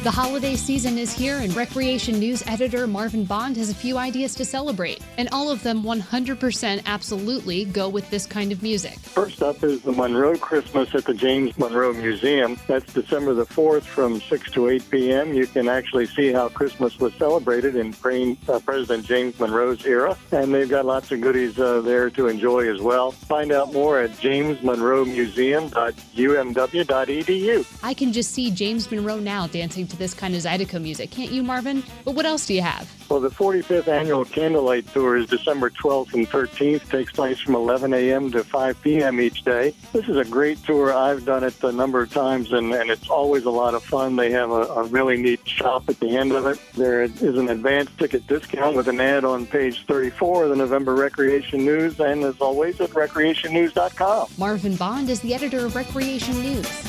The holiday season is here, and Recreation News editor Marvin Bond has a few ideas to celebrate, and all of them 100% absolutely go with this kind of music. First up is the Monroe Christmas at the James Monroe Museum. That's December the 4th from 6 to 8 p.m. You can actually see how Christmas was celebrated in President James Monroe's era, and they've got lots of goodies there to enjoy as well. Find out more at jamesmonroemuseum.umw.edu. I can just see James Monroe now dancing to this kind of Zydeco music. Can't you, Marvin? But what else do you have? Well, the 45th Annual Candlelight Tour is December 12th and 13th. Takes place from 11 a.m. to 5 p.m. each day. This is a great tour. I've done it a number of times, and it's always a lot of fun. They have a really neat shop at the end of it. There is an advanced ticket discount with an ad on page 34 of the November Recreation News, and as always at recreationnews.com. Marvin Bond is the editor of Recreation News.